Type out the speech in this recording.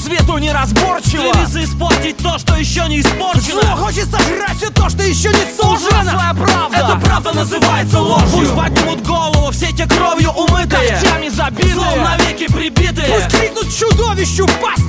свету неразборчиво. Стремится испортить то, что еще не испорчено. Зло хочет сожрать все то, что еще не сожрано. Ужасная правда. Эта правда называется ложью. Пусть поднимут голову все те кровью умытые, когтями забитые, злом навеки прибитые. пусть крикнут чудовищу пасть